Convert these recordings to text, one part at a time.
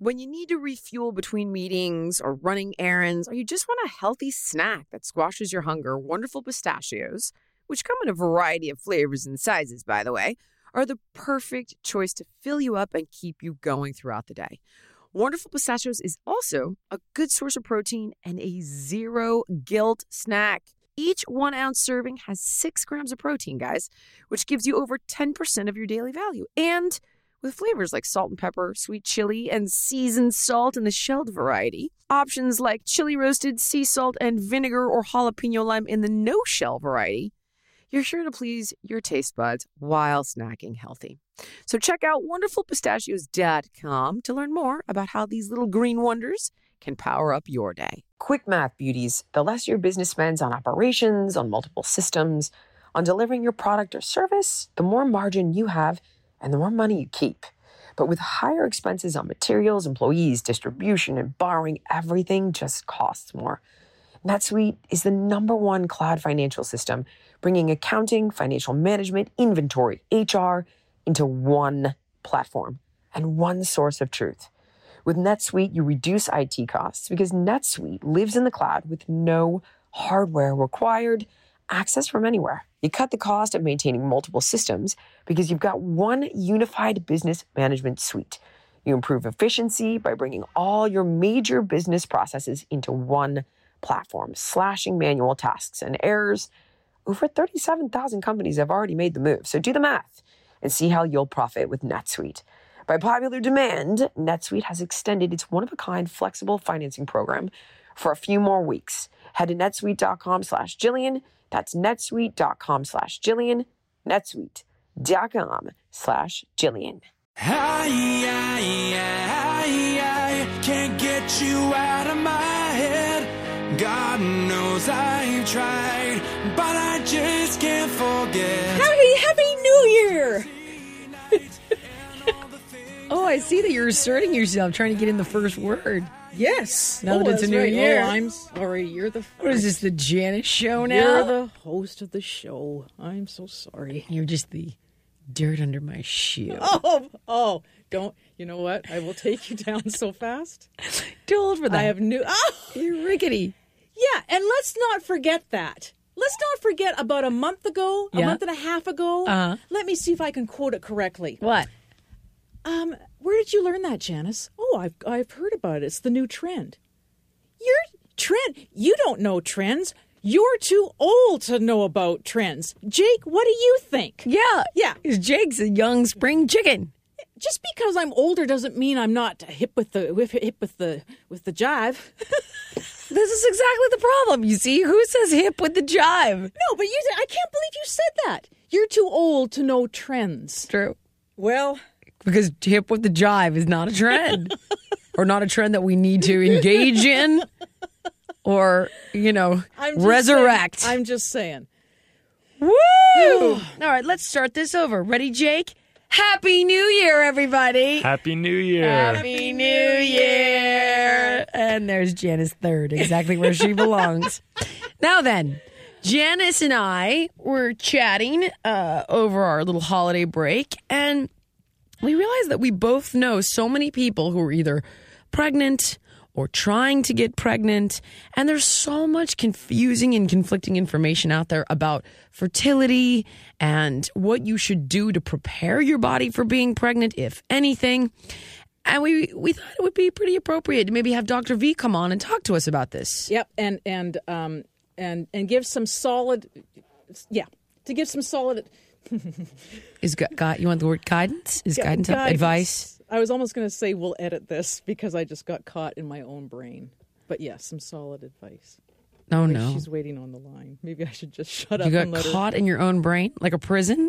When you need to refuel between meetings or running errands, or you just want a healthy snack that squashes your hunger, Wonderful Pistachios, which come in a variety of flavors and sizes, by the way, are the perfect choice to fill you up and keep you going throughout the day. Wonderful Pistachios is also a good source of protein and a zero guilt snack. Each 1 ounce serving has 6 grams of protein, guys, which gives you over 10% of your daily value. And with flavors like salt and pepper, sweet chili, and seasoned salt in the shelled variety, options like chili roasted, sea salt, and vinegar or jalapeno lime in the no-shell variety, you're sure to please your taste buds while snacking healthy. So check out wonderfulpistachios.com to learn more about how these little green wonders can power up your day. Quick math, beauties. The less your business spends on operations, on multiple systems, on delivering your product or service, the more margin you have and the more money you keep. But with higher expenses on materials, employees, distribution, and borrowing, everything just costs more. NetSuite is the #1 cloud financial system, bringing accounting, financial management, inventory, HR into one platform and one source of truth. With NetSuite, you reduce IT costs because NetSuite lives in the cloud with no hardware required, access from anywhere. You cut the cost of maintaining multiple systems because you've got one unified business management suite. You improve efficiency by bringing all your major business processes into one platform, slashing manual tasks and errors. Over 37,000 companies have already made the move, so do the math and see how you'll profit with NetSuite. By popular demand, NetSuite has extended its one-of-a-kind flexible financing program for a few more weeks. Head to netsuite.com/Jillian. That's netsuite.com/Jillian. netsuite.com/Jillian. I can't get you out of my head. God knows I've tried, but I just can't forget. Happy New Year! Oh, I see that you're asserting yourself, trying to get in the first word. Yes. Now that it's a new right. year. Oh, I'm sorry. You're the What is this, the Janice show now? You're the host of the show. I'm so sorry. You're just the dirt under my shoe. Oh, don't. You know what? I will take you down so fast. Too old for that. I have new. Oh! You're rickety. Yeah, and let's not forget that. Let's not forget about a month ago, a month and a half ago. Let me see if I can quote it correctly. What? Where did you learn that, Janice? Oh, I've heard about it. It's the new trend. Your trend? You don't know trends. You're too old to know about trends. Jake, what do you think? Yeah. Yeah. Because Jake's a young spring chicken. Just because I'm older doesn't mean I'm not hip with the jive. This is exactly the problem. You see, who says hip with the jive? No, but I can't believe you said that. You're too old to know trends. True. Well, because hip with the jive is not a trend. Or not a trend that we need to engage in. Or, resurrect. I'm just saying. Woo! All right, let's start this over. Ready, Jake? Happy New Year, everybody. Happy New Year. Happy New Year. And there's Janice third, exactly where she belongs. Now then, Janice and I were chatting over our little holiday break, and we realized that we both know so many people who are either pregnant or trying to get pregnant. And there's so much confusing and conflicting information out there about fertility and what you should do to prepare your body for being pregnant, if anything. And we thought it would be pretty appropriate to maybe have Dr. V come on and talk to us about this. Yep, and give some solid, to give some solid. You want the word guidance? Is guidance. Advice? I was almost going to say we'll edit this because I just got caught in my own brain. But yes, some solid advice. Oh, no. She's waiting on the line. Maybe I should just shut up. You and got let caught in your own brain? Like a prison?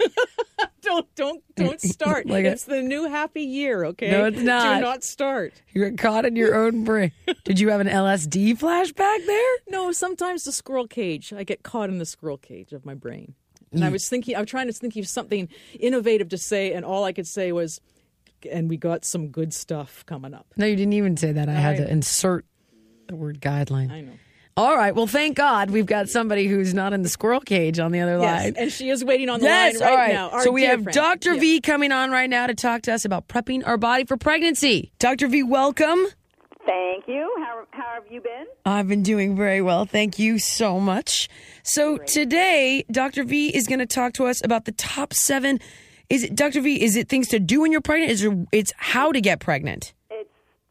Don't start. Like it's the new happy year, okay? No, it's not. Do not start. You got caught in your own brain. Did you have an LSD flashback there? No, sometimes the squirrel cage. I get caught in the squirrel cage of my brain. And I was trying to think of something innovative to say, and all I could say was, and we got some good stuff coming up. No, you didn't even say that. I had to insert the word guideline. I know. All right. Well, thank God we've got somebody who's not in the squirrel cage on the other line. And she is waiting on the Yes, line all right right. now. Our So we dear have friend. Dr. V coming on right now to talk to us about prepping our body for pregnancy. Dr. V, welcome. Thank you. How have you been? I've been doing very well. Thank you so much. So today, Dr. V is going to talk to us about the top 7. Dr. V, is it things to do when you're pregnant? It's how to get pregnant? It's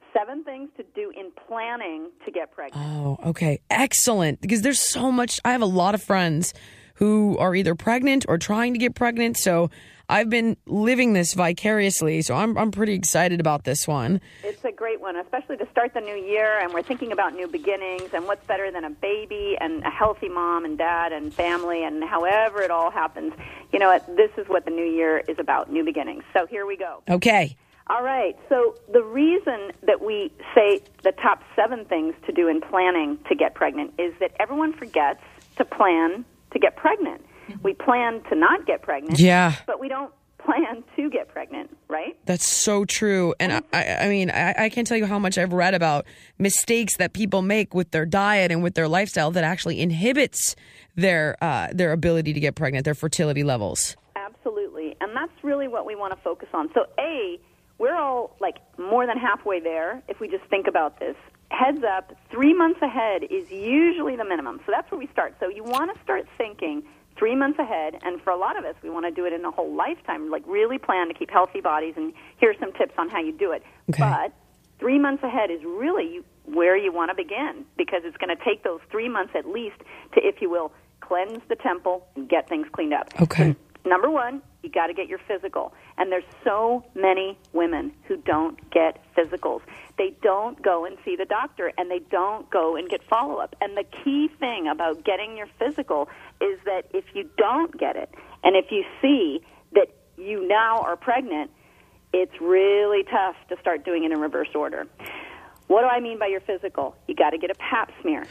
7 things to do in planning to get pregnant. Oh, okay. Excellent. Because there's so much. I have a lot of friends who are either pregnant or trying to get pregnant. So I've been living this vicariously. So I'm pretty excited about this one. It's a great one, especially to start the new year. And we're thinking about new beginnings. And what's better than a baby and a healthy mom and dad and family and however it all happens. You know what? This is what the new year is about, new beginnings. So here we go. Okay. All right. So the reason that we say the top 7 things to do in planning to get pregnant is that everyone forgets to plan to get pregnant. We plan to not get pregnant, Yeah. but we don't plan to get pregnant, right? That's so true. And I mean, I can't tell you how much I've read about mistakes that people make with their diet and with their lifestyle that actually inhibits their ability to get pregnant, their fertility levels. Absolutely. And that's really what we want to focus on. So, we're all like more than halfway there if we just think about this. Heads up, 3 months ahead is usually the minimum. So that's where we start. So you want to start thinking 3 months ahead, and for a lot of us, we want to do it in a whole lifetime, like really plan to keep healthy bodies, and here's some tips on how you do it. Okay. But 3 months ahead is really where you want to begin, because it's going to take those 3 months at least to, if you will, cleanse the temple and get things cleaned up. Okay. So, number 1, you got to get your physical. And there's so many women who don't get physicals. They don't go and see the doctor, and they don't go and get follow-up. And the key thing about getting your physical is that if you don't get it, and if you see that you now are pregnant, it's really tough to start doing it in reverse order. What do I mean by your physical? You got to get a pap smear.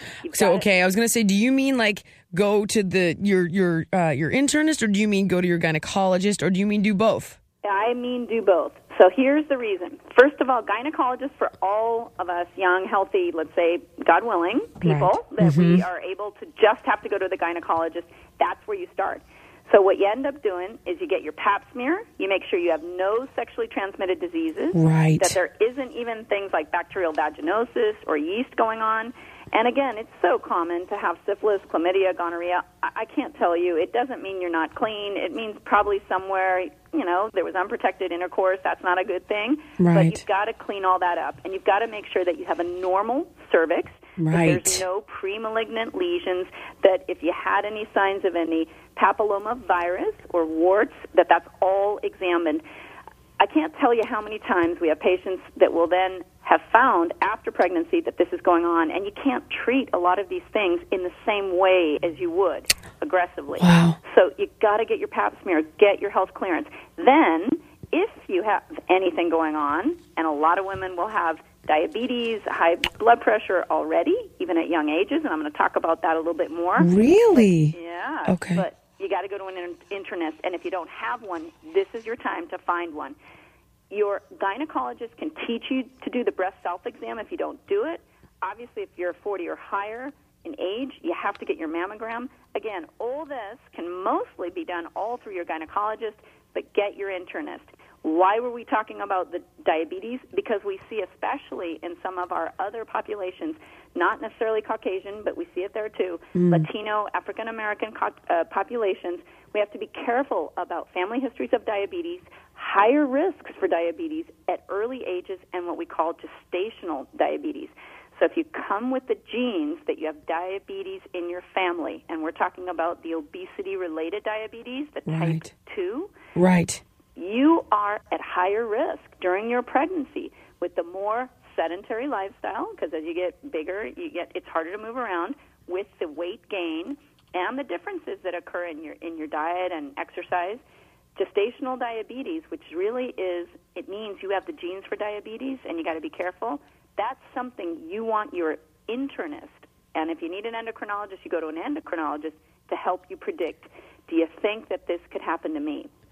I was going to say, do you mean like go to your internist, or do you mean go to your gynecologist, or do you mean do both? I mean do both. So here's the reason. First of all, gynecologists for all of us young, healthy, let's say, God willing, people that we are able to just have to go to the gynecologist, that's where you start. So what you end up doing is you get your pap smear, you make sure you have no sexually transmitted diseases, Right. that there isn't even things like bacterial vaginosis or yeast going on. And again, it's so common to have syphilis, chlamydia, gonorrhea. I can't tell you. It doesn't mean you're not clean. It means probably somewhere, there was unprotected intercourse. That's not a good thing. Right. But you've got to clean all that up. And you've got to make sure that you have a normal cervix. Right. That there's no pre-malignant lesions, that if you had any signs of any papilloma virus or warts, that's all examined. I can't tell you how many times we have patients that will then have found after pregnancy that this is going on, and you can't treat a lot of these things in the same way as you would aggressively. Wow. So you've got to get your pap smear, get your health clearance. Then, if you have anything going on, and a lot of women will have diabetes, high blood pressure already, even at young ages, and I'm going to talk about that a little bit more. Really? Yeah. Okay. But you got to go to an internist, and if you don't have one, this is your time to find one. Your gynecologist can teach you to do the breast self-exam if you don't do it. Obviously, if you're 40 or higher in age, you have to get your mammogram. Again, all this can mostly be done all through your gynecologist, but get your internist. Why were we talking about the diabetes? Because we see, especially in some of our other populations, not necessarily Caucasian, but we see it there too, Latino, African-American populations, we have to be careful about family histories of diabetes, higher risks for diabetes at early ages, and what we call gestational diabetes. So if you come with the genes that you have diabetes in your family, and we're talking about the obesity-related diabetes, the type 2, Right. you are at higher risk during your pregnancy with the more sedentary lifestyle, because as you get bigger, it's harder to move around, with the weight gain and the differences that occur in your diet and exercise. Gestational diabetes, which really it means you have the genes for diabetes and you got to be careful. That's something you want your internist, and if you need an endocrinologist, you go to an endocrinologist to help you predict, do you think that this could happen to me?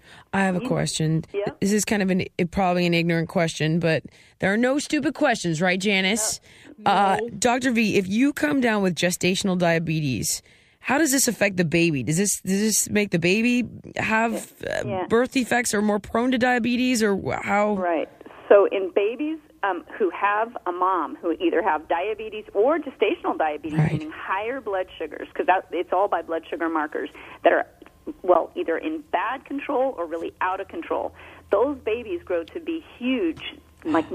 I have a question. Yeah. This is kind of probably an ignorant question, but there are no stupid questions, right, Janice? Dr. V, if you come down with gestational diabetes, how does this affect the baby? Does this make the baby have birth defects or more prone to diabetes, or how? Right. So in babies who have a mom who either have diabetes or gestational diabetes, meaning higher blood sugars, because it's all by blood sugar markers that are, well, either in bad control or really out of control, those babies grow to be huge, like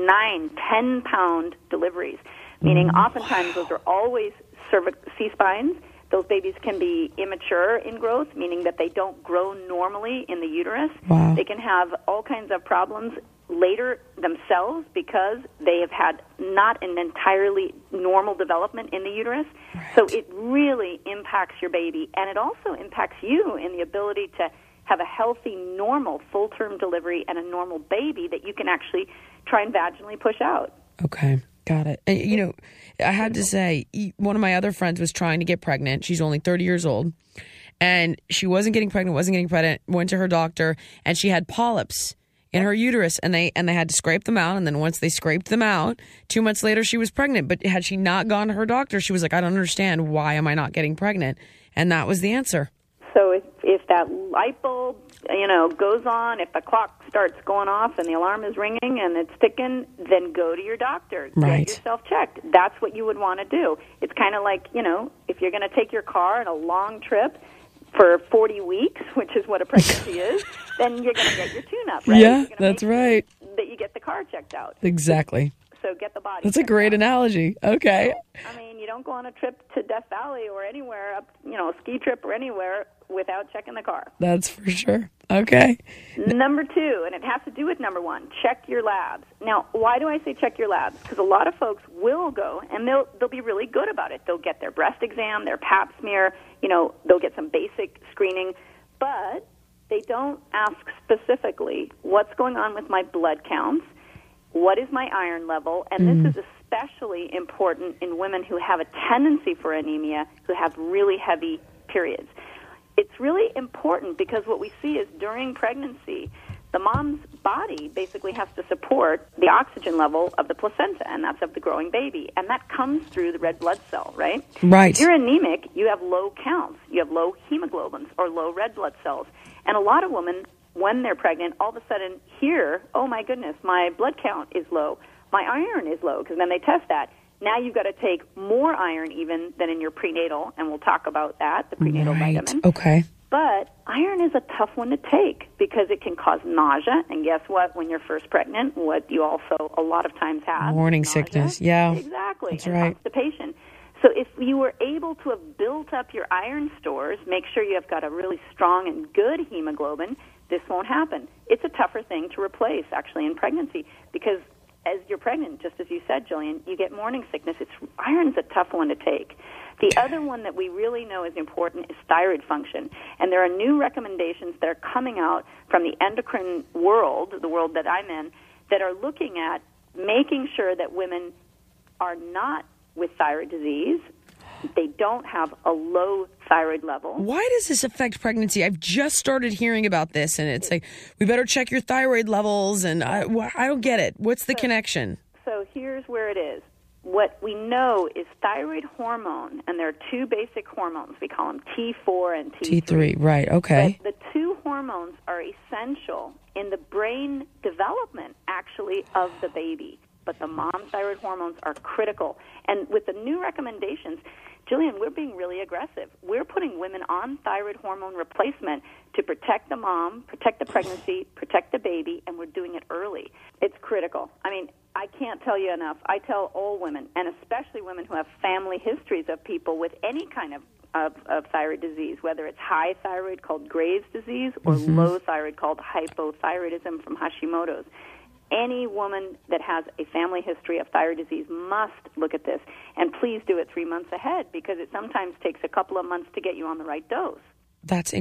9-10-pound deliveries, meaning oftentimes those are always C-spines. Those babies can be immature in growth, meaning that they don't grow normally in the uterus. Wow. They can have all kinds of problems later themselves because they have had not an entirely normal development in the uterus. Right. So it really impacts your baby, and it also impacts you in the ability to have a healthy, normal, full-term delivery and a normal baby that you can actually try and vaginally push out. Okay. Got it. And, you know, I had to say, one of my other friends was trying to get pregnant. She's only 30 years old. And she wasn't getting pregnant, went to her doctor, and she had polyps in her uterus. And they had to scrape them out. And then once they scraped them out, 2 months later, she was pregnant. But had she not gone to her doctor, she was like, I don't understand. Why am I not getting pregnant? And that was the answer. So if that light bulb, goes on, if the clock starts going off and the alarm is ringing and it's ticking, then go to your doctor. Right. Get yourself checked. That's what you would want to do. It's kind of like, if you're going to take your car on a long trip for 40 weeks, which is what a pregnancy is, then you're going to get your tune-up, right? Yeah, that's right. That you get the car checked out. Exactly. So get the body That's a great analogy. Okay. I mean, you don't go on a trip to Death Valley or anywhere, a ski trip or anywhere without checking the car. That's for sure. Okay. Number 2, and it has to do with number 1, check your labs. Now, why do I say check your labs? Because a lot of folks will go, and they'll be really good about it. They'll get their breast exam, their pap smear, they'll get some basic screening, but they don't ask specifically what's going on with my blood counts, what is my iron level, and this is especially important in women who have a tendency for anemia, who have really heavy periods. It's really important because what we see is during pregnancy, the mom's body basically has to support the oxygen level of the placenta, and that's of the growing baby. And that comes through the red blood cell, right? Right. If you're anemic, you have low counts. You have low hemoglobins or low red blood cells. And a lot of women, when they're pregnant, all of a sudden hear, oh, my goodness, my blood count is low. My iron is low, because then they test that. Now you've got to take more iron even than in your prenatal, and we'll talk about that, the prenatal vitamin. Okay. But iron is a tough one to take because it can cause nausea, and guess what? When you're first pregnant, what you also a lot of times have morning nausea. Sickness. Yeah, exactly. That's and right. Constipation. So if you were able to have built up your iron stores, make sure you have got a really strong and good hemoglobin, this won't happen. It's a tougher thing to replace, actually, in pregnancy because as you're pregnant, just as you said, Jillian, you get morning sickness. Iron's a tough one to take. The other one that we really know is important is thyroid function. And there are new recommendations that are coming out from the endocrine world, the world that I'm in, that are looking at making sure that women are not with thyroid disease. They don't have a low thyroid level. Why does this affect pregnancy? I've just started hearing about this, and it's like, we better check your thyroid levels, and I don't get it. What's the connection? So here's where it is. What we know is thyroid hormone, and there are 2 basic hormones. We call them T4 and T3. T3, right, okay. But the 2 hormones are essential in the brain development, actually, of the baby. But the mom's thyroid hormones are critical. And with the new recommendations, Jillian, we're being really aggressive. We're putting women on thyroid hormone replacement to protect the mom, protect the pregnancy, protect the baby, and we're doing it early. It's critical. I mean, I can't tell you enough. I tell all women, and especially women who have family histories of people with any kind of thyroid disease, whether it's high thyroid called Graves' disease or low thyroid called hypothyroidism from Hashimoto's. Any woman that has a family history of thyroid disease must look at this. And please do it 3 months ahead because it sometimes takes a couple of months to get you on the right dose. That's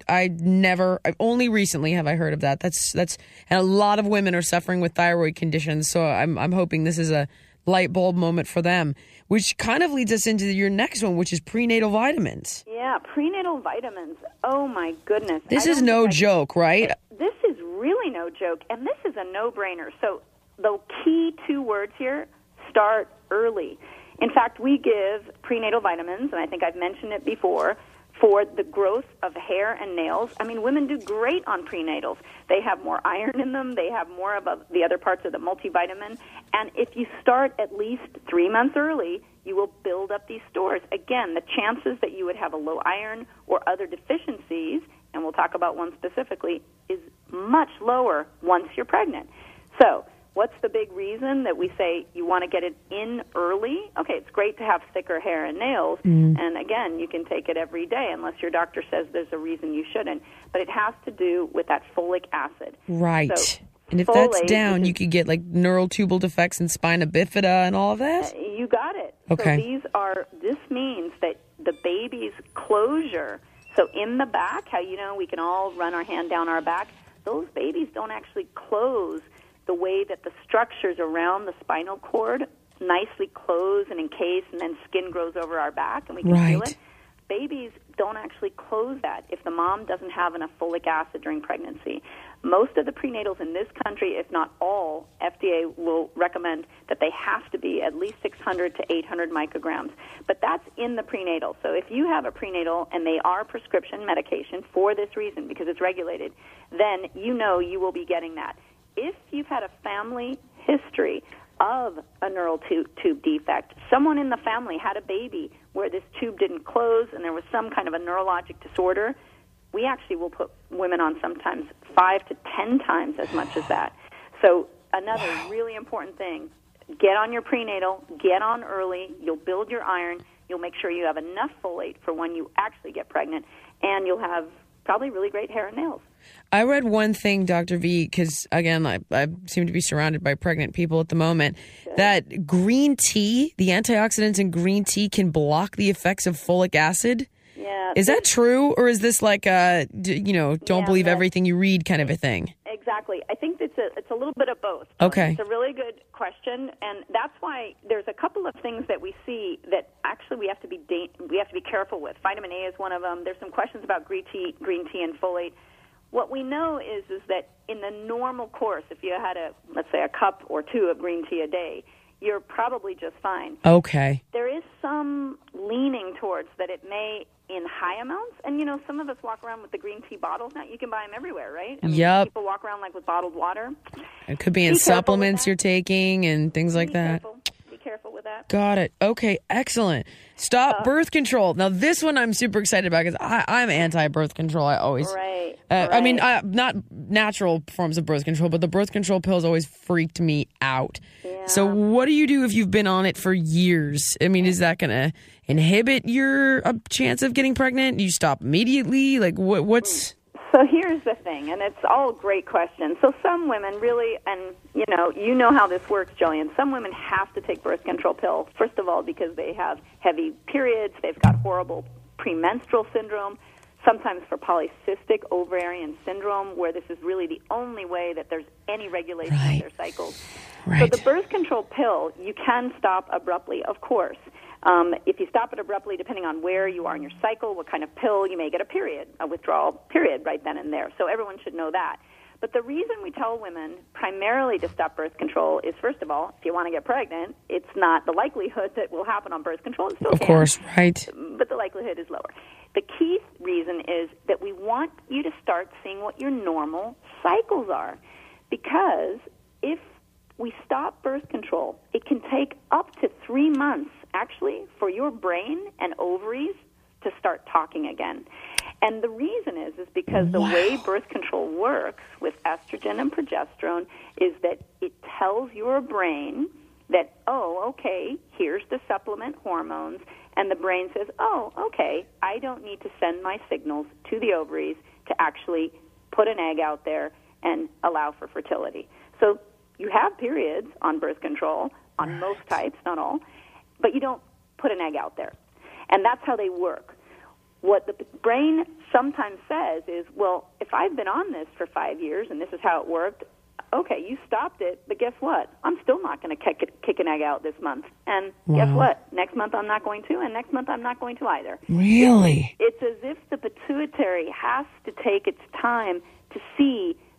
only recently have I heard of that. That's and a lot of women are suffering with thyroid conditions. So I'm hoping this is a light bulb moment for them, which kind of leads us into your next one, which is prenatal vitamins. Yeah, prenatal vitamins. Oh, my goodness. This is no joke, right? this is really no joke, and this is a no-brainer. So the key 2 words here, start early. In fact, we give prenatal vitamins, and I think I've mentioned it before, for the growth of hair and nails. I mean, women do great on prenatals. They have more iron in them. They have more of the other parts of the multivitamin. And if you start at least 3 months early, you will build up these stores. Again, the chances that you would have a low iron or other deficiencies, and we'll talk about one specifically, is much lower once you're pregnant. So what's the big reason that we say you want to get it in early? Okay, it's great to have thicker hair and nails, and again, you can take it every day unless your doctor says there's a reason you shouldn't. But it has to do with that folic acid. Right. So, and if that's down, you could get like neural tubal defects and spina bifida and all of that? You got it. Okay. So this means that the baby's closure, so in the back, how we can all run our hand down our back, those babies don't actually close the way that the structures around the spinal cord nicely close and encase, and then skin grows over our back, and we can feel it. Babies don't actually close that if the mom doesn't have enough folic acid during pregnancy. Most of the prenatals in this country, if not all, FDA will recommend that they have to be at least 600 to 800 micrograms. But that's in the prenatal. So if you have a prenatal and they are prescription medication for this reason, because it's regulated, then you will be getting that. If you've had a family history of a neural tube defect, someone in the family had a baby where this tube didn't close and there was some kind of a neurologic disorder, we actually will put women on sometimes 5 to 10 times as much as that. So another really important thing, get on your prenatal, get on early, you'll build your iron, you'll make sure you have enough folate for when you actually get pregnant, and you'll have probably really great hair and nails. I read one thing, Dr. V, because, again, I seem to be surrounded by pregnant people at the moment, that green tea, the antioxidants in green tea can block the effects of folic acid. Yeah. Is that true, or is this like a, don't believe everything you read kind of a thing? Exactly. I think it's a little bit of both. Okay. It's a really good question, and that's why there's a couple of things that we see that actually we have to be careful with. Vitamin A is one of them. There's some questions about green tea and folate. What we know is that in the normal course, if you had let's say a cup or 2 of green tea a day, you're probably just fine. Okay. There is some leaning towards that it may in high amounts, and some of us walk around with the green tea bottles. Now you can buy them everywhere, right? I mean, people walk around like with bottled water. It could be in supplements you're taking and things like that. Be careful with that. Got it. Okay, excellent. Stop birth control. Now, this one I'm super excited about because I'm anti-birth control. I always... Right. I mean, not natural forms of birth control, but the birth control pills always freaked me out. Yeah. So what do you do if you've been on it for years? I mean, is that going to inhibit your chance of getting pregnant? Do you stop immediately? Like, what's... So here's the thing, and it's all great questions. So some women really, and you know how this works, Jillian, some women have to take birth control pills, first of all, because they have heavy periods, they've got horrible premenstrual syndrome, sometimes for polycystic ovarian syndrome, where this is really the only way that there's any regulation of their cycles. Right. So the birth control pill, you can stop abruptly, of course. If you stop it abruptly, depending on where you are in your cycle, what kind of pill, you may get a withdrawal period right then and there. So everyone should know that. But the reason we tell women primarily to stop birth control is, first of all, if you want to get pregnant, it's not the likelihood that will happen on birth control. It still can. Of course, right. But the likelihood is lower. The key reason is that we want you to start seeing what your normal cycles are. Because if we stop birth control, it can take up to 3 months, actually, for your brain and ovaries to start talking again. And the reason is because the way birth control works with estrogen and progesterone is that it tells your brain that, oh, okay, here's the supplement hormones, and the brain says, oh, okay, I don't need to send my signals to the ovaries to actually put an egg out there and allow for fertility. So you have periods on birth control, on most types, not all, but you don't put an egg out there. And that's how they work. What the brain sometimes says is, well, if I've been on this for 5 years and this is how it worked, okay, you stopped it, but guess what? I'm still not going to kick an egg out this month. And guess what? Next month I'm not going to, and next month I'm not going to either. Really? It's as if the pituitary has to take its time to see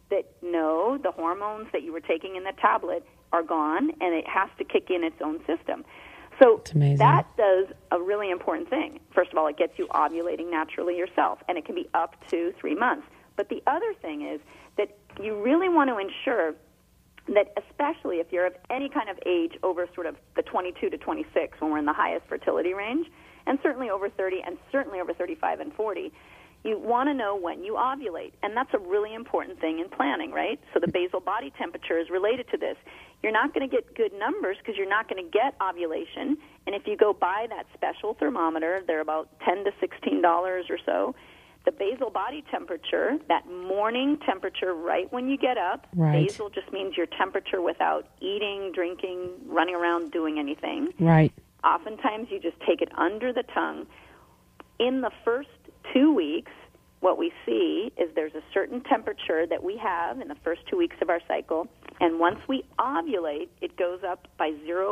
that, no, the hormones that you were taking in the tablet are gone, and it has to kick in its own system. So that does a really important thing. First of all, it gets you ovulating naturally yourself, and it can be up to 3 months. But the other thing is that you really want to ensure that, especially if you're of any kind of age over sort of the 22 to 26, when we're in the highest fertility range, and certainly over 30 and certainly over 35 and 40, you want to know when you ovulate. And that's a really important thing in planning, right? So the basal body temperature is related to this. You're not going to get good numbers because you're not going to get ovulation. And if you go buy that special thermometer, they're about $10 to $16 or so. The basal body temperature, that morning temperature right when you get up, basal just means your temperature without eating, drinking, running around, doing anything. Right. Oftentimes you just take it under the tongue. In the first 2 weeks, what we see is there's a certain temperature that we have in the first 2 weeks of our cycle, and once we ovulate, it goes up by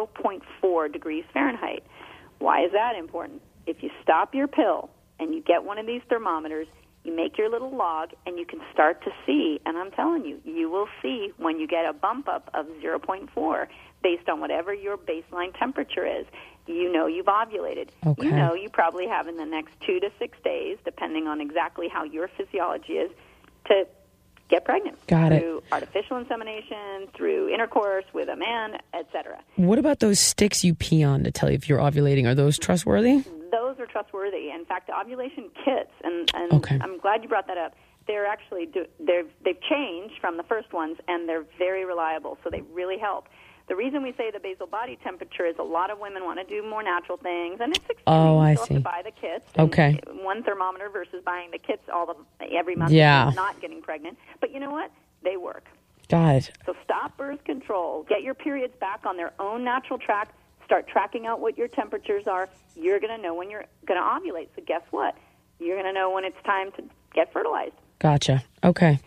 0.4 degrees Fahrenheit. Why is that important? If you stop your pill and you get one of these thermometers, you make your little log, and you can start to see, and I'm telling you, you will see when you get a bump up of 0.4 based on whatever your baseline temperature is. You know you've ovulated. Okay. You know you probably have in the next 2 to 6 days, depending on exactly how your physiology is, to get pregnant. Got it. Through artificial insemination, through intercourse with a man, etc. What about those sticks you pee on to tell you if you're ovulating? Are those trustworthy? Those are trustworthy. In fact, ovulation kits, and okay. I'm glad you brought that up. They're actually they've changed from the first ones, and they're very reliable, so they really help. The reason we say the basal body temperature is a lot of women want to do more natural things, and it's extreme. Oh, I you still see. have to buy the kits. Okay. One thermometer versus buying the kits every month Yeah. and not getting pregnant. But you know what? They work. Got it. So stop birth control. Get your periods back on their own natural track. Start tracking out what your temperatures are. You're going to know when you're going to ovulate. So guess what? You're going to know when it's time to get fertilized. Gotcha. Okay.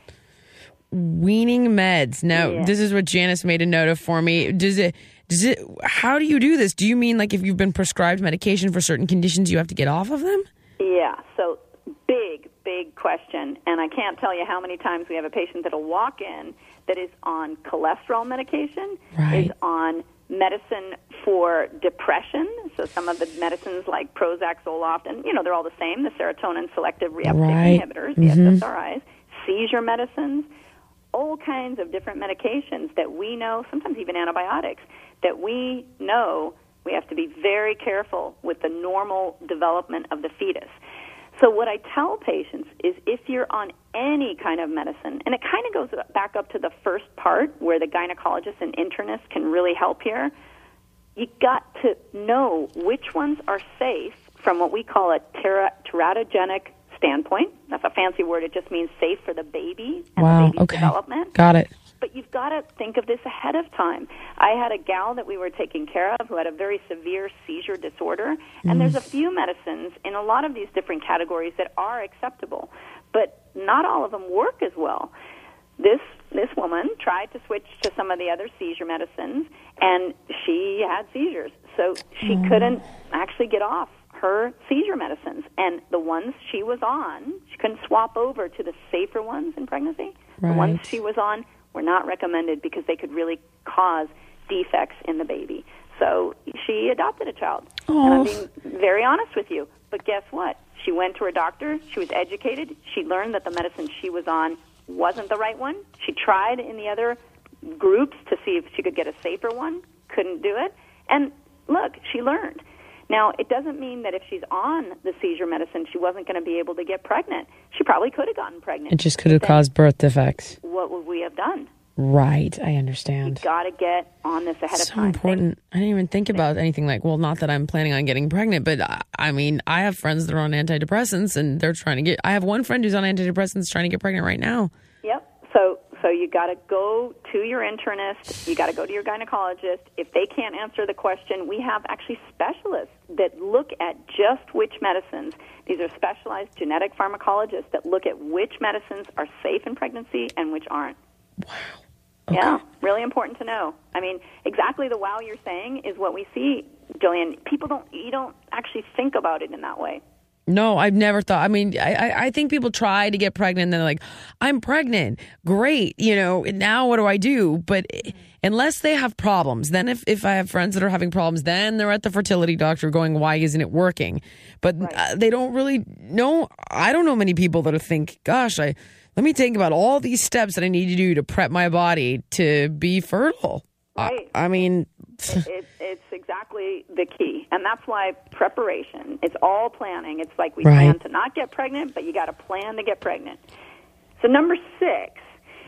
Weaning meds. Now, This is what Janice made a note of for me. How do you do this? Do you mean like if you've been prescribed medication for certain conditions, you have to get off of them? Yeah. So big question. And I can't tell you how many times we have a patient that'll walk in that is on cholesterol medication, is on medicine for depression. So some of the medicines like Prozac, Zoloft, and, they're all the same, the serotonin selective reuptake inhibitors, the SSRIs, seizure medicines, all kinds of different medications that we know, sometimes even antibiotics, that we know we have to be very careful with the normal development of the fetus. So what I tell patients is if you're on any kind of medicine, and it kind of goes back up to the first part where the gynecologist and internist can really help here, you got to know which ones are safe from what we call a teratogenic standpoint. That's a fancy word. It just means safe for the baby and the baby's development. Got it. But you've got to think of this ahead of time. I had a gal that we were taking care of who had a very severe seizure disorder, and there's a few medicines in a lot of these different categories that are acceptable, but not all of them work as well. This woman tried to switch to some of the other seizure medicines, and she had seizures, so she couldn't actually get off her seizure medicines. And the ones she was on, she couldn't swap over to the safer ones in pregnancy. The ones she was on were not recommended because they could really cause defects in the baby. So she adopted a child. And I'm being very honest with you. But guess what? She went to her doctor. She was educated. She learned that the medicine she was on wasn't the right one. She tried in the other groups to see if she could get a safer one. Couldn't do it. And look, she learned. Now, it doesn't mean that if she's on the seizure medicine, she wasn't going to be able to get pregnant. She probably could have gotten pregnant. It just could have caused birth defects. What would we have done? Right, I understand. You got to get on this ahead of time. So important. I didn't even think about anything like, well, not that I'm planning on getting pregnant, but I mean, I have friends that are on antidepressants, and they're trying to get. I have one friend who's on antidepressants trying to get pregnant right now. Yep. So you got to go to your internist. You got to go to your gynecologist. If they can't answer the question, we have actually specialists that look at just which medicines. These are specialized genetic pharmacologists that look at which medicines are safe in pregnancy and which aren't. Wow. Okay. Yeah, really important to know. I mean, exactly the wow you're saying is what we see, Jillian. You don't actually think about it in that way. No, I've never thought. I mean, I think people try to get pregnant and they're like, I'm pregnant. Great. Now what do I do? But unless they have problems, then if I have friends that are having problems, then they're at the fertility doctor going, why isn't it working? But they don't really know. I don't know many people that think, gosh, let me think about all these steps that I need to do to prep my body to be fertile. Right. I mean, it's exactly the key. And that's why preparation, it's all planning. It's like we plan to not get pregnant, but you got to plan to get pregnant. So number 6,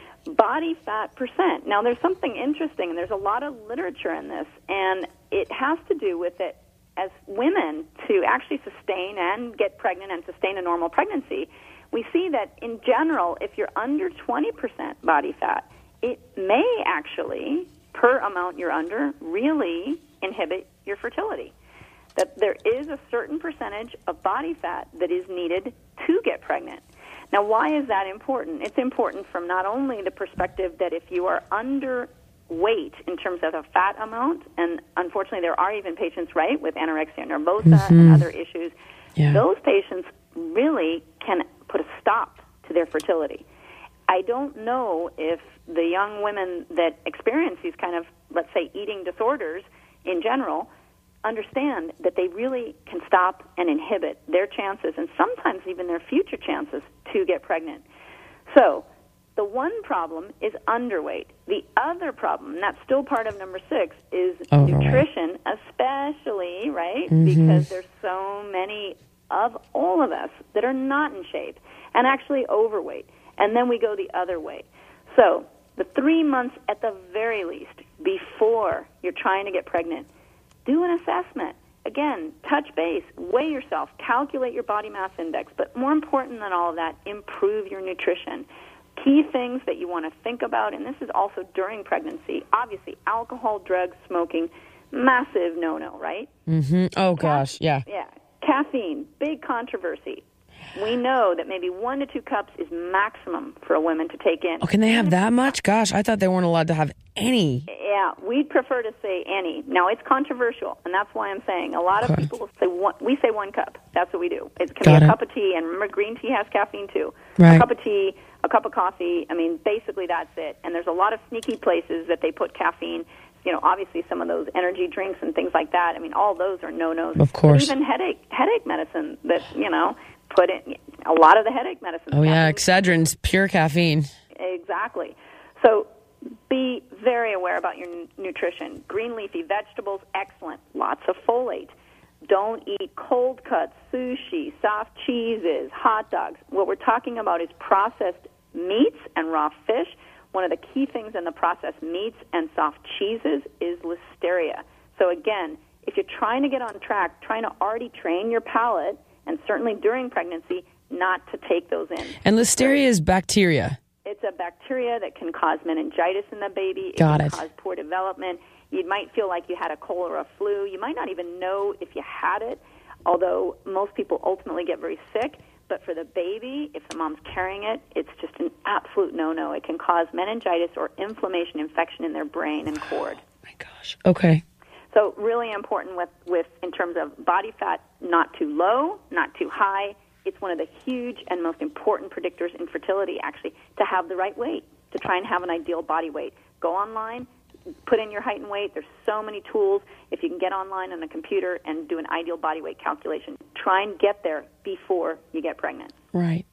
body fat percent. Now, there's something interesting, and there's a lot of literature in this, and it has to do with it as women to actually sustain and get pregnant and sustain a normal pregnancy. We see that in general, if you're under 20% body fat, it may actually, per amount you're under, really inhibit your fertility. That there is a certain percentage of body fat that is needed to get pregnant. Now, why is that important? It's important from not only the perspective that if you are underweight in terms of a fat amount, and unfortunately there are even patients, right, with anorexia nervosa and other issues, those patients really can put a stop to their fertility. I don't know if the young women that experience these kind of, let's say, eating disorders in general understand that they really can stop and inhibit their chances and sometimes even their future chances to get pregnant. So the one problem is underweight. The other problem, and that's still part of number 6, is nutrition, especially, right, because there's so many of all of us that are not in shape and actually overweight. And then we go the other way. So the 3 months at the very least before you're trying to get pregnant, do an assessment. Again, touch base, weigh yourself, calculate your body mass index, but more important than all of that, improve your nutrition. Key things that you want to think about, and this is also during pregnancy, obviously alcohol, drugs, smoking, massive no-no, right? Oh, gosh, yeah. Yeah. Caffeine, big controversy. We know that maybe 1 to 2 cups is maximum for a woman to take in. Oh, can they have that much? Gosh, I thought they weren't allowed to have any. Yeah, we'd prefer to say any. Now, it's controversial, and that's why I'm saying a lot of people will say we say 1 cup. That's what we do. It can be a cup of tea, and remember, green tea has caffeine too. Right. A cup of tea, a cup of coffee. I mean, basically that's it. And there's a lot of sneaky places that they put caffeine. Obviously some of those energy drinks and things like that. I mean, all those are no-nos. Of course. But even headache medicine that, put in a lot of the headache medicine. Oh, yeah, Excedrin's pure caffeine. Exactly. So be very aware about your nutrition. Green leafy vegetables, excellent. Lots of folate. Don't eat cold cuts, sushi, soft cheeses, hot dogs. What we're talking about is processed meats and raw fish. One of the key things in the processed meats and soft cheeses is listeria. So again, if you're trying to get on track, trying to already train your palate, and certainly during pregnancy, not to take those in. And listeria is bacteria. It's a bacteria that can cause meningitis in the baby. It can cause poor development. You might feel like you had a cold or a flu. You might not even know if you had it, although most people ultimately get very sick. But for the baby, if the mom's carrying it, it's just an absolute no-no. It can cause meningitis or inflammation, infection in their brain and cord. Oh, my gosh. Okay. So really important with in terms of body fat, not too low, not too high. It's one of the huge and most important predictors in fertility, actually, to have the right weight, to try and have an ideal body weight. Go online, put in your height and weight. There's so many tools. If you can get online on a computer and do an ideal body weight calculation, try and get there before you get pregnant. Right.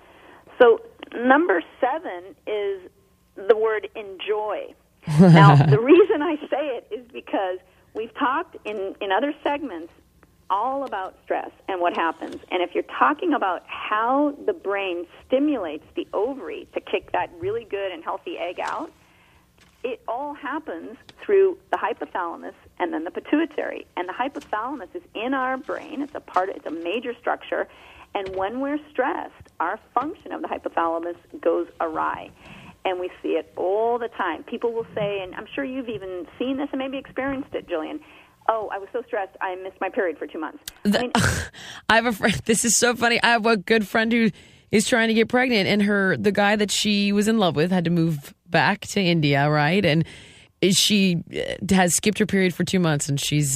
So number 7 is the word enjoy. Now, the reason I say it is because we've talked in other segments all about stress and what happens. And if you're talking about how the brain stimulates the ovary to kick that really good and healthy egg out, it all happens through the hypothalamus and then the pituitary. And the hypothalamus is in our brain. It's a major structure. And when we're stressed, our function of the hypothalamus goes awry. And we see it all the time. People will say, and I'm sure you've even seen this and maybe experienced it, Jillian, oh, I was so stressed, I missed my period for 2 months. I have a friend, this is so funny. I have a good friend who is trying to get pregnant, and the guy that she was in love with had to move back to India, right? And she has skipped her period for 2 months, and she's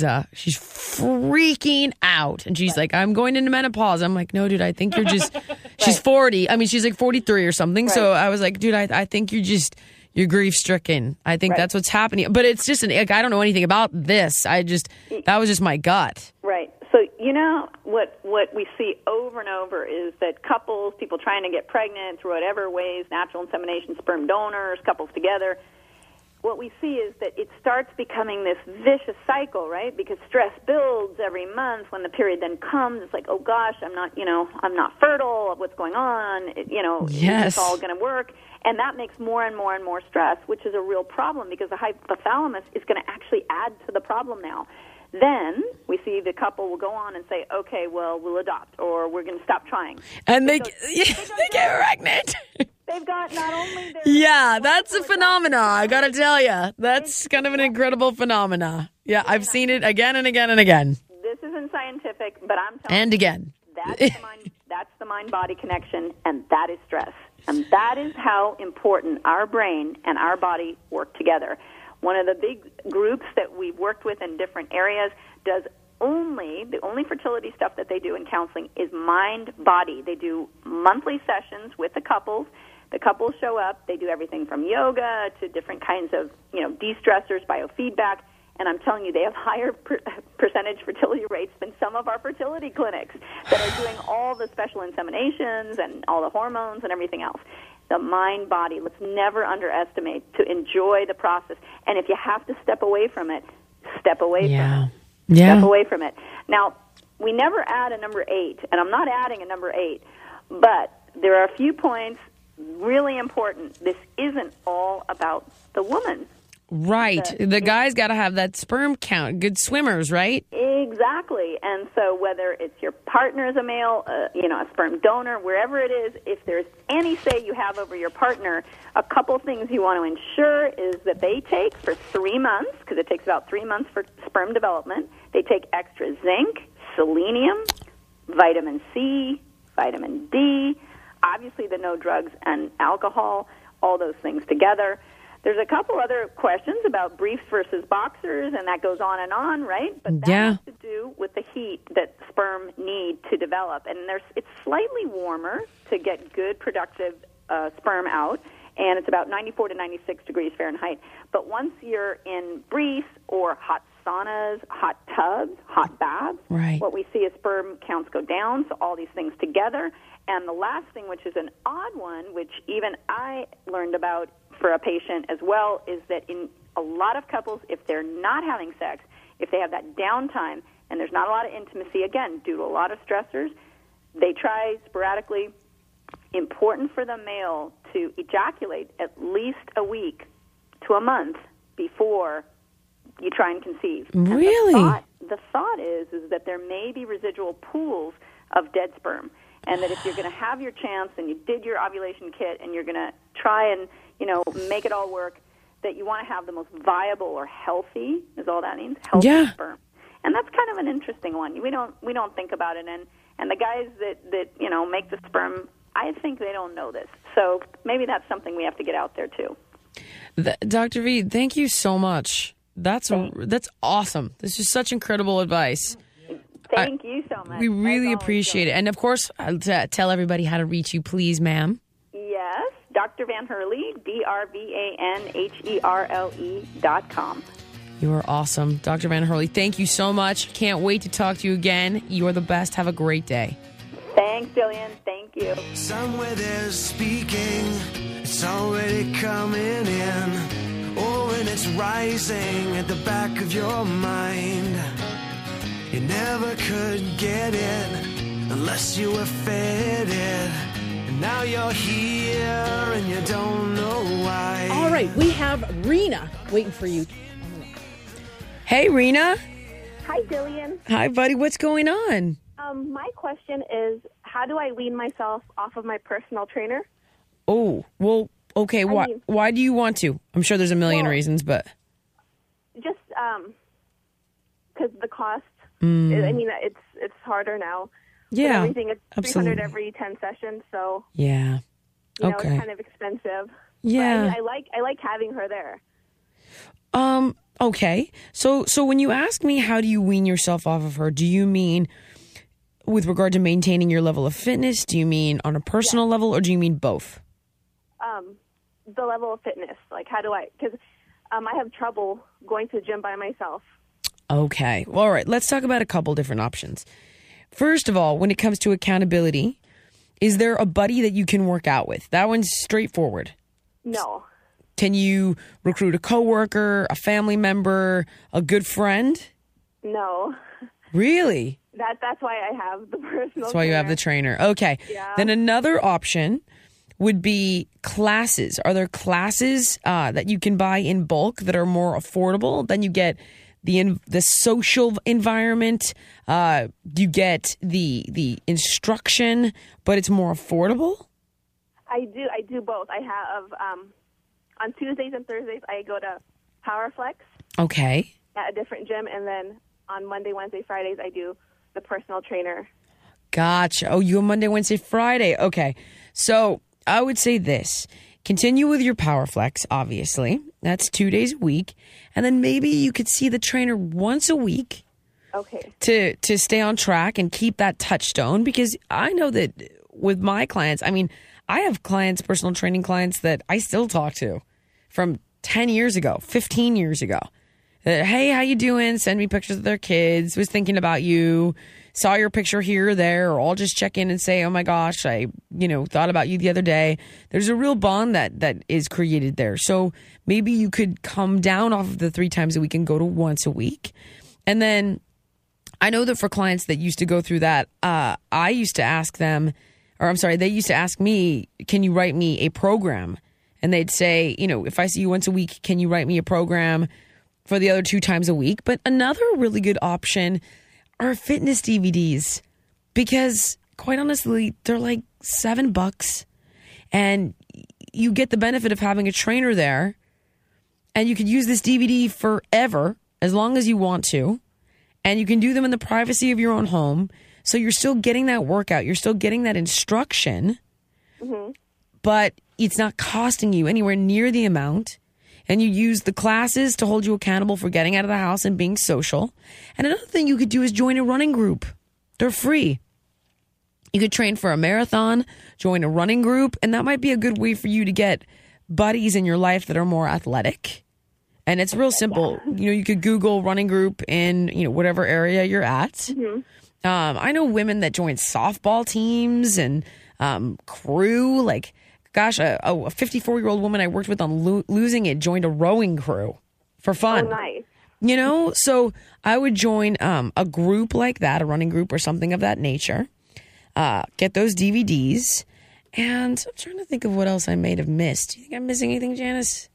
freaking out. And she's like, I'm going into menopause. I'm like, no, dude, I think you're just, she's 40. I mean, she's like 43 or something. Right. So I was like, dude, I think you're grief stricken. I think that's what's happening. But it's just, like, I don't know anything about this. That was just my gut. Right. So, you know, what we see over and over is that couples, people trying to get pregnant through whatever ways, natural insemination, sperm donors, couples together, what we see is that it starts becoming this vicious cycle, right? Because stress builds every month. When the period then comes, it's like, oh gosh, I'm not fertile. What's going on? Yes. It's all going to work. And that makes more and more and more stress, which is a real problem because the hypothalamus is going to actually add to the problem now. Then we see the couple will go on and say, okay, well, we'll adopt, or we're going to stop trying. And they get pregnant. They've got not only their... Yeah, that's a phenomena, I got to tell you. That's kind of an incredible phenomena. Yeah, I've seen it again and again and again. This isn't scientific, but I'm telling you. And again. That's the mind-body connection, and that is stress. And that is how important our brain and our body work together. One of the big groups that we've worked with in different areas does the only fertility stuff that they do in counseling is mind-body. They do monthly sessions with the couples. The couples show up. They do everything from yoga to different kinds of, de-stressors, biofeedback. And I'm telling you, they have higher percentage fertility rates than some of our fertility clinics that are doing all the special inseminations and all the hormones and everything else. The mind, body, let's never underestimate to enjoy the process. And if you have to step away from it, step away from it. Yeah. Step away from it. Now, we never add a number 8, and I'm not adding a number 8, but there are a few points really important. This isn't all about the woman. Right. The guy's got to have that sperm count. Good swimmers, right? Exactly. And so whether it's your partner is a male, a sperm donor, wherever it is, if there's any say you have over your partner, a couple things you want to ensure is that they take for 3 months, because it takes about 3 months for sperm development, they take extra zinc, selenium, vitamin C, vitamin D, obviously the no drugs and alcohol, all those things together. There's a couple other questions about briefs versus boxers, and that goes on, right? But that has to do with the heat that sperm need to develop. And it's slightly warmer to get good, productive sperm out, and it's about 94 to 96 degrees Fahrenheit. But once you're in briefs or hot saunas, hot tubs, hot baths, what we see is sperm counts go down, so all these things together. And the last thing, which is an odd one, which even I learned about for a patient as well, is that in a lot of couples, if they're not having sex, if they have that downtime and there's not a lot of intimacy, again, due to a lot of stressors, they try sporadically. Important for the male to ejaculate at least a week to a month before you try and conceive. Really? And the thought is that there may be residual pools of dead sperm, and that if you're going to have your chance and you did your ovulation kit and you're going to try and make it all work, that you want to have the most viable or healthy, is all that means, healthy sperm. And that's kind of an interesting one. We don't think about it, and the guys that make the sperm, I think they don't know this. So maybe that's something we have to get out there too. Dr. V, thank you so much. That's awesome. This is such incredible advice. Thank you so much. We really appreciate it. And of course, I'll tell everybody how to reach you, please, ma'am. Yes, Dr. Van Herle, DrVanHerle.com. You are awesome. Dr. Van Herle, thank you so much. Can't wait to talk to you again. You're the best. Have a great day. Thanks, Jillian. Thank you. Somewhere there's speaking, it's already coming in. Oh, and it's rising at the back of your mind. You never could get it unless you were fed it. And now you're here and you don't know why. All right, we have Rena waiting for you. Hey, Rena. Hi, Jillian. Hi, buddy. What's going on? My question is, how do I wean myself off of my personal trainer? Oh, well, okay. Why do you want to? I'm sure there's a million reasons, but... Just because the cost. I mean, it's harder now. Yeah, everything is absolutely. $300 every 10 sessions, so... Yeah, it's kind of expensive. Yeah. But, I like having her there. Okay. So when you ask me how do you wean yourself off of her, do you mean with regard to maintaining your level of fitness? Do you mean on a personal level, or do you mean both? The level of fitness. Like, how do I? Because I have trouble going to the gym by myself. Okay. Well, all right. Let's talk about a couple different options. First of all, when it comes to accountability, is there a buddy that you can work out with? That one's straightforward. No. Can you recruit a coworker, a family member, a good friend? No. Really? That's why I have the personal That's why you have the trainer. Okay. Yeah. Then another option would be classes. Are there classes that you can buy in bulk that are more affordable? Then you get the social environment. You get the instruction, but it's more affordable? I do both. I have on Tuesdays and Thursdays I go to PowerFlex Okay. at a different gym, and then on Monday, Wednesday, Fridays I do the personal trainer. Gotcha. Oh, you have Monday, Wednesday, Friday. Okay. So I would say this. Continue with your PowerFlex, obviously. That's 2 days a week. And then maybe you could see the trainer once a week. Okay. To stay on track and keep that touchstone, because I know that with my clients, I mean, I have clients, personal training clients that I still talk to from 10 years ago, 15 years ago. Hey, how you doing? Send me pictures of their kids. Was thinking about you. Saw your picture here or there. Or I'll just check in and say, oh my gosh, I thought about you the other day. There's a real bond that is created there. So maybe you could come down off of the 3 times a week and go to once a week. And then I know that for clients that used to go through that, I used to ask them, they used to ask me, can you write me a program? And they'd say, if I see you once a week, can you write me a program for the other 2 times a week? But another really good option are fitness DVDs, because quite honestly, they're like $7 and you get the benefit of having a trainer there, and you can use this DVD forever as long as you want to. And you can do them in the privacy of your own home. So you're still getting that workout. You're still getting that instruction, but it's not costing you anywhere near the amount. And you use the classes to hold you accountable for getting out of the house and being social. And another thing you could do is join a running group. They're free. You could train for a marathon, join a running group, and that might be a good way for you to get buddies in your life that are more athletic. And it's real simple. You could Google running group in, whatever area you're at. I know women that join softball teams and crew. Like, gosh, a 54-year-old woman I worked with on Losing It joined a rowing crew for fun. Oh, nice. So I would join a group like that, a running group or something of that nature. Get those DVDs. And I'm trying to think of what else I may have missed. Do you think I'm missing anything, Janice?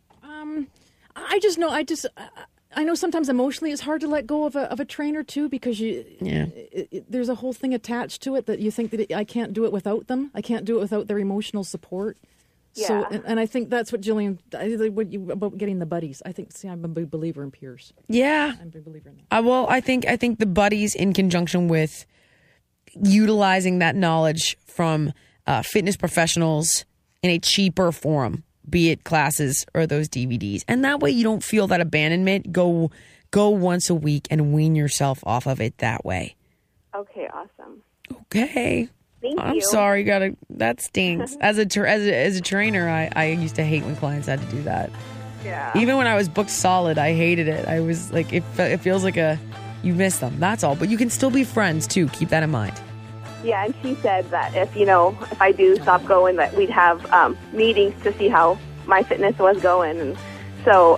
I know sometimes emotionally it's hard to let go of a trainer too, because there's a whole thing attached to it that you think that I can't do it without them. I can't do it without their emotional support. Yeah. So, and I think that's what Jillian, about getting the buddies. I'm a big believer in peers. Yeah. I'm a big believer in that. Well, I think the buddies, in conjunction with utilizing that knowledge from fitness professionals in a cheaper forum, be it classes or those DVDs. And that way you don't feel that abandonment. Go once a week and wean yourself off of it that way. Okay, awesome. Okay. Thank you. I'm sorry, that stinks. As a trainer, I used to hate when clients had to do that. Yeah. Even when I was booked solid, I hated it. I was like, it feels like you miss them. That's all. But you can still be friends too. Keep that in mind. Yeah, and she said that if I do stop going, that we'd have meetings to see how my fitness was going, and so.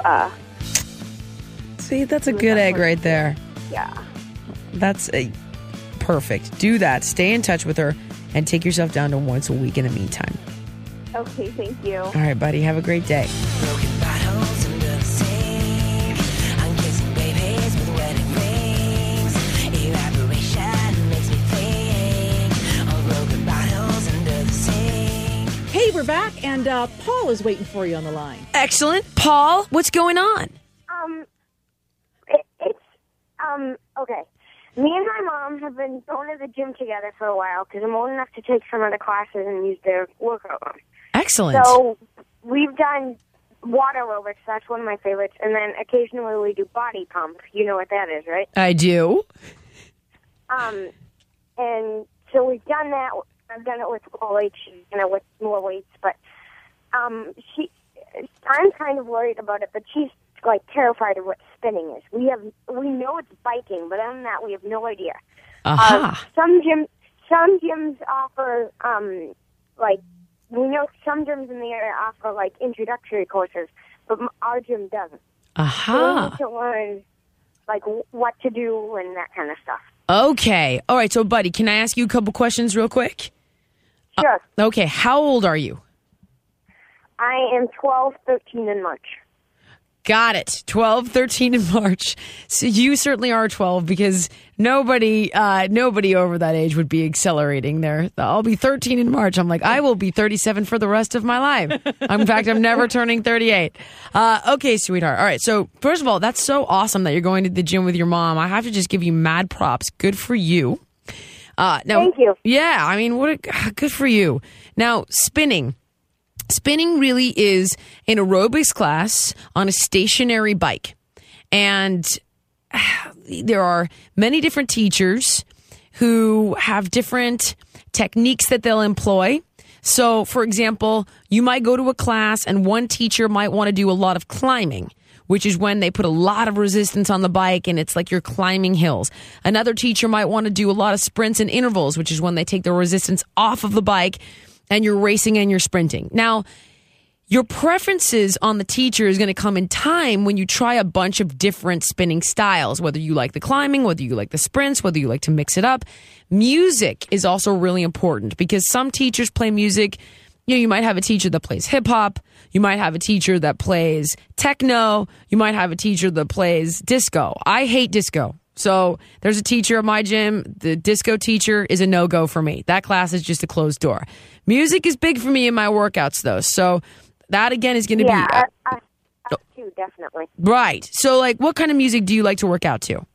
See, that's a good egg right there. Yeah. That's perfect. Do that. Stay in touch with her and take yourself down to once a week in the meantime. Okay, thank you. All right, buddy. Have a great day. Broken bottles under the sink. I'm kissing babies with wedding rings. Evaporation makes me think of broken bottles under the sink. Hey, we're back, and Paul is waiting for you on the line. Excellent. Paul, what's going on? Okay. Me and my mom have been going to the gym together for a while because I'm old enough to take some of the classes and use their workout room. Excellent. So we've done water aerobics. That's one of my favorites. And then occasionally we do body pump. You know what that is, right? I do. And so we've done that. I've done it with low weights, with more weights. But I'm kind of worried about it. But she's like terrified of what spinning is. We know it's biking, but other than that, we have no idea. Some gyms offer we know some gyms in the area offer like introductory courses, but our gym doesn't. So we need to learn like what to do and that kind of stuff. Okay. All right. So, buddy, can I ask you a couple questions real quick? Sure. Okay. How old are you? I am 12, 13 in March. Got it. 12, 13 in March. So you certainly are 12 because nobody over that age would be accelerating there. I'll be 13 in March. I'm like, I will be 37 for the rest of my life. In fact, I'm never turning 38. Okay, sweetheart. All right. So first of all, that's so awesome that you're going to the gym with your mom. I have to just give you mad props. Good for you. Now, thank you. Yeah. I mean, good for you. Now, spinning. Spinning really is an aerobics class on a stationary bike. And there are many different teachers who have different techniques that they'll employ. So, for example, you might go to a class and one teacher might want to do a lot of climbing, which is when they put a lot of resistance on the bike and it's like you're climbing hills. Another teacher might want to do a lot of sprints and intervals, which is when they take the resistance off of the bike and you're racing and you're sprinting. Now, your preferences on the teacher is going to come in time when you try a bunch of different spinning styles, whether you like the climbing, whether you like the sprints, whether you like to mix it up. Music is also really important because some teachers play music. You might have a teacher that plays hip hop. You might have a teacher that plays techno. You might have a teacher that plays disco. I hate disco. So there's a teacher at my gym. The disco teacher is a no-go for me. That class is just a closed door. Music is big for me in my workouts, though. So that, again, is going to be... I too, definitely. Right. So, like, what kind of music do you like to work out to?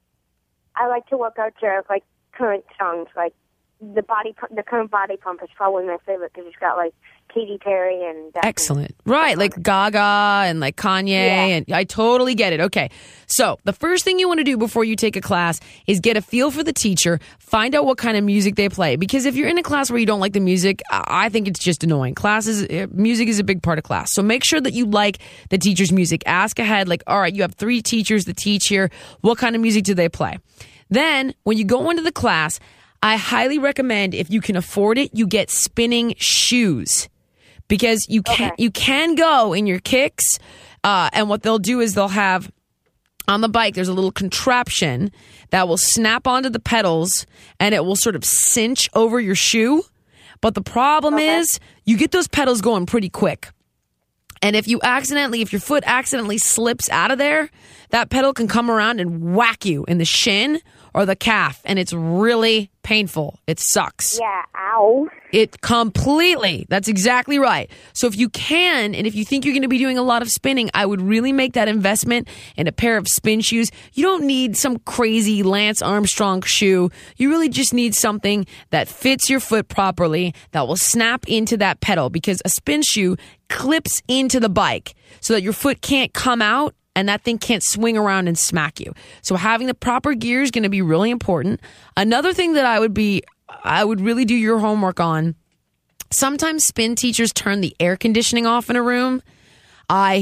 I like to work out to, like, current songs. Like, the current Body Pump is probably my favorite because it's got, like, Katy Perry and... Excellent. Right, like Gaga and, like, Kanye. Yeah. And I totally get it. Okay. So, the first thing you want to do before you take a class is get a feel for the teacher, find out what kind of music they play. Because if you're in a class where you don't like the music, I think it's just annoying. Music is a big part of class. So, make sure that you like the teacher's music. Ask ahead, like, all right, you have 3 teachers that teach here. What kind of music do they play? Then, when you go into the class, I highly recommend, if you can afford it, you get spinning shoes. Because you can go in your kicks, and what they'll do is they'll have, on the bike, there's a little contraption that will snap onto the pedals, and it will sort of cinch over your shoe. But the problem is, you get those pedals going pretty quick. And if your foot accidentally slips out of there, that pedal can come around and whack you in the shin or the calf, and it's really painful. It sucks. Yeah, ow. It completely. That's exactly right. So if you can, and if you think you're going to be doing a lot of spinning, I would really make that investment in a pair of spin shoes. You don't need some crazy Lance Armstrong shoe. You really just need something that fits your foot properly, that will snap into that pedal, because a spin shoe clips into the bike so that your foot can't come out and that thing can't swing around and smack you. So having the proper gear is going to be really important. Another thing that I would really do your homework on, sometimes spin teachers turn the air conditioning off in a room. I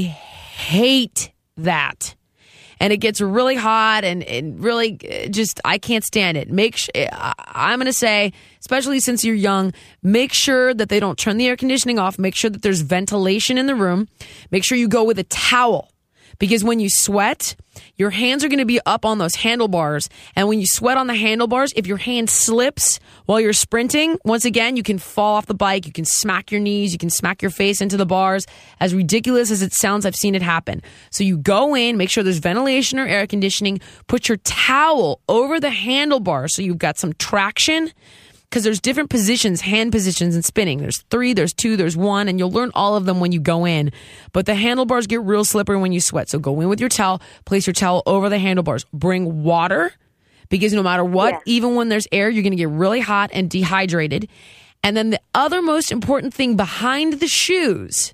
hate that. And it gets really hot and really just, I can't stand it. I'm going to say, especially since you're young, make sure that they don't turn the air conditioning off. Make sure that there's ventilation in the room. Make sure you go with a towel. Because when you sweat, your hands are going to be up on those handlebars. And when you sweat on the handlebars, if your hand slips while you're sprinting, once again, you can fall off the bike. You can smack your knees. You can smack your face into the bars. As ridiculous as it sounds, I've seen it happen. So you go in, make sure there's ventilation or air conditioning. Put your towel over the handlebars so you've got some traction. Because there's different positions, hand positions in spinning. There's 3, there's 2, there's 1, and you'll learn all of them when you go in. But the handlebars get real slippery when you sweat. So go in with your towel, place your towel over the handlebars. Bring water, because no matter what, even when there's air, you're going to get really hot and dehydrated. And then the other most important thing behind the shoes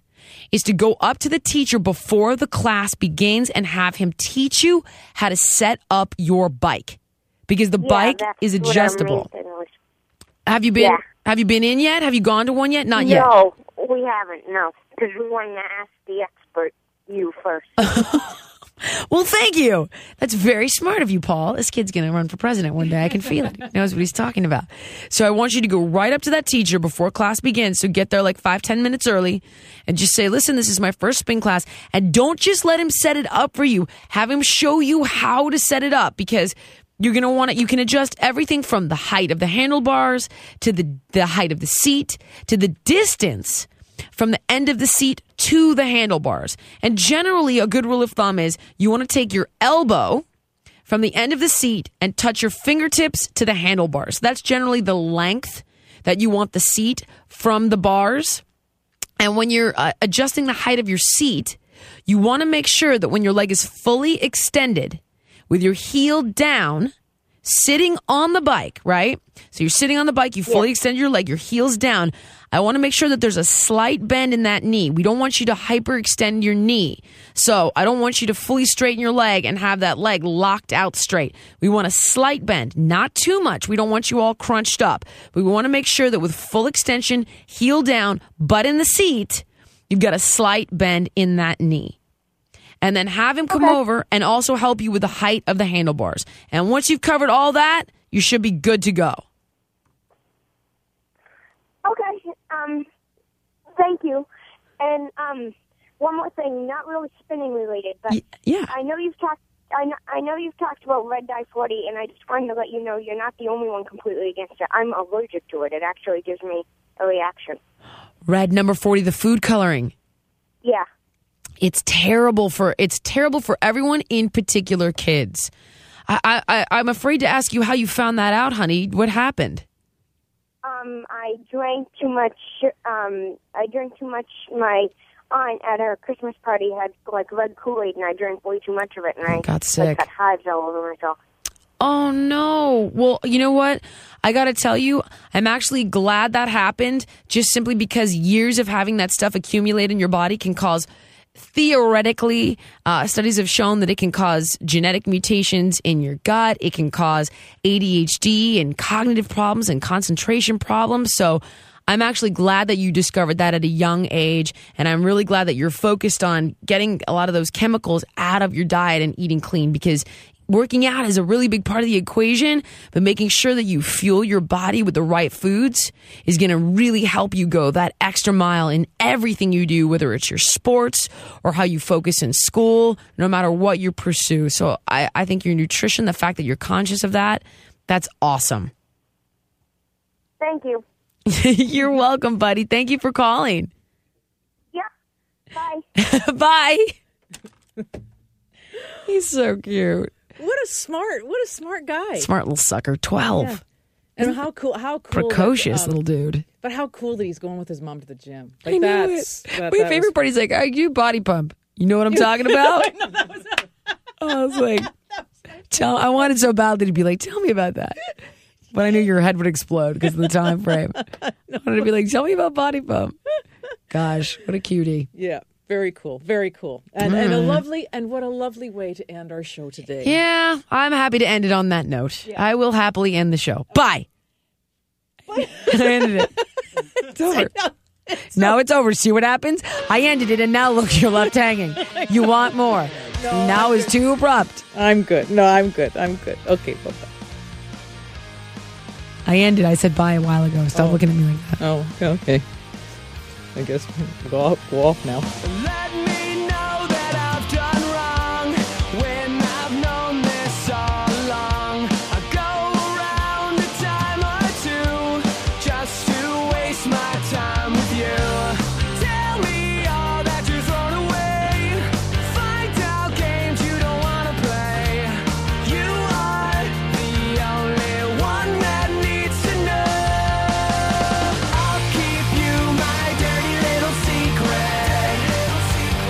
is to go up to the teacher before the class begins and have him teach you how to set up your bike. Because the bike is adjustable. Have you been in yet? Have you gone to one yet? Not yet. No, we haven't, no. Because we wanted to ask the expert, you first. Well, thank you. That's very smart of you, Paul. This kid's going to run for president one day. I can feel it. He knows what he's talking about. So I want you to go right up to that teacher before class begins. So get there like 5-10 minutes early and just say, listen, this is my first spin class. And don't just let him set it up for you. Have him show you how to set it up, because you're going to want it. You can adjust everything from the height of the handlebars to the height of the seat to the distance from the end of the seat to the handlebars. And generally, a good rule of thumb is you want to take your elbow from the end of the seat and touch your fingertips to the handlebars. That's generally the length that you want the seat from the bars. And when you're adjusting the height of your seat, you want to make sure that when your leg is fully extended, with your heel down, sitting on the bike, right? So you're sitting on the bike, you fully extend your leg, your heel's down. I want to make sure that there's a slight bend in that knee. We don't want you to hyperextend your knee. So I don't want you to fully straighten your leg and have that leg locked out straight. We want a slight bend, not too much. We don't want you all crunched up. But we want to make sure that with full extension, heel down, butt in the seat, you've got a slight bend in that knee. And then have him come over and also help you with the height of the handlebars. And once you've covered all that, you should be good to go. Okay. Thank you. And one more thing, not really spinning related, but I know you've talked. I know you've talked about Red Dye 40, and I just wanted to let you know you're not the only one completely against it. I'm allergic to it. It actually gives me a reaction. Red number 40, the food coloring. Yeah. It's terrible for everyone, in particular kids. I'm afraid to ask you how you found that out, honey. What happened? I drank too much. My aunt at her Christmas party had like red Kool-Aid, and I drank way too much of it, and I got sick. Got hives all over myself. Oh no! Well, you know what? I got to tell you, I'm actually glad that happened. Just simply because years of having that stuff accumulate in your body can cause. Theoretically, studies have shown that it can cause genetic mutations in your gut. It can cause ADHD and cognitive problems and concentration problems. So I'm actually glad that you discovered that at a young age. And I'm really glad that you're focused on getting a lot of those chemicals out of your diet and eating clean, because working out is a really big part of the equation, but making sure that you fuel your body with the right foods is going to really help you go that extra mile in everything you do, whether it's your sports or how you focus in school, no matter what you pursue. So I think your nutrition, the fact that you're conscious of that, that's awesome. Thank you. You're welcome, buddy. Thank you for calling. Yeah. Bye. Bye. He's so cute. What a smart guy. Smart little sucker. 12. Yeah. And how cool precocious little dude. But how cool that he's going with his mom to the gym. Like, I know my favorite part is like, I do body pump. You know what I'm talking about? I know that was I was like, I wanted so bad that he'd be like, tell me about that. But I knew your head would explode because of the time frame. I wanted to be like, tell me about body pump. Gosh, what a cutie. Yeah. Very cool. Very cool. And what a lovely way to end our show today. Yeah, I'm happy to end it on that note. Yeah. I will happily end the show. Bye. I ended it. It's over. Now it's over. See what happens? I ended it, and now look, you're left hanging. You want more. No, now is too abrupt. I'm good. No, I'm good. Okay, bye-bye. I ended. I said bye a while ago. Stop looking at me like that. Oh, okay. I guess we'll go off now. Let me know that I've done wrong when I've known this all along. I go around a time or two just to waste my time with you. Tell me all that you've thrown away. Find out games you don't want to play. You are the only one that needs to know. I'll keep you my dirty little secret.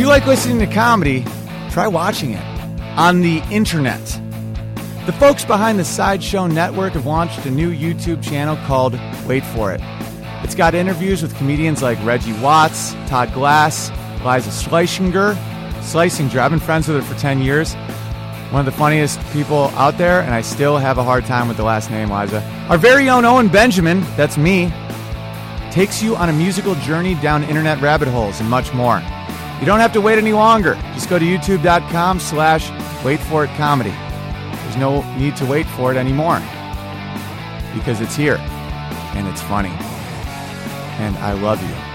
like listening to comedy, try watching it on the internet. The folks behind the Sideshow Network have launched a new YouTube channel called Wait For It. It's got interviews with comedians like Reggie Watts, Todd Glass, Liza Schlesinger. I've been friends with her for 10 years. One of the funniest people out there, and I still have a hard time with the last name, Liza. Our very own Owen Benjamin, that's me, takes you on a musical journey down internet rabbit holes and much more. You don't have to wait any longer. Just go to youtube.com/waitforitcomedy. There's no need to wait for it anymore because it's here and it's funny. And I love you.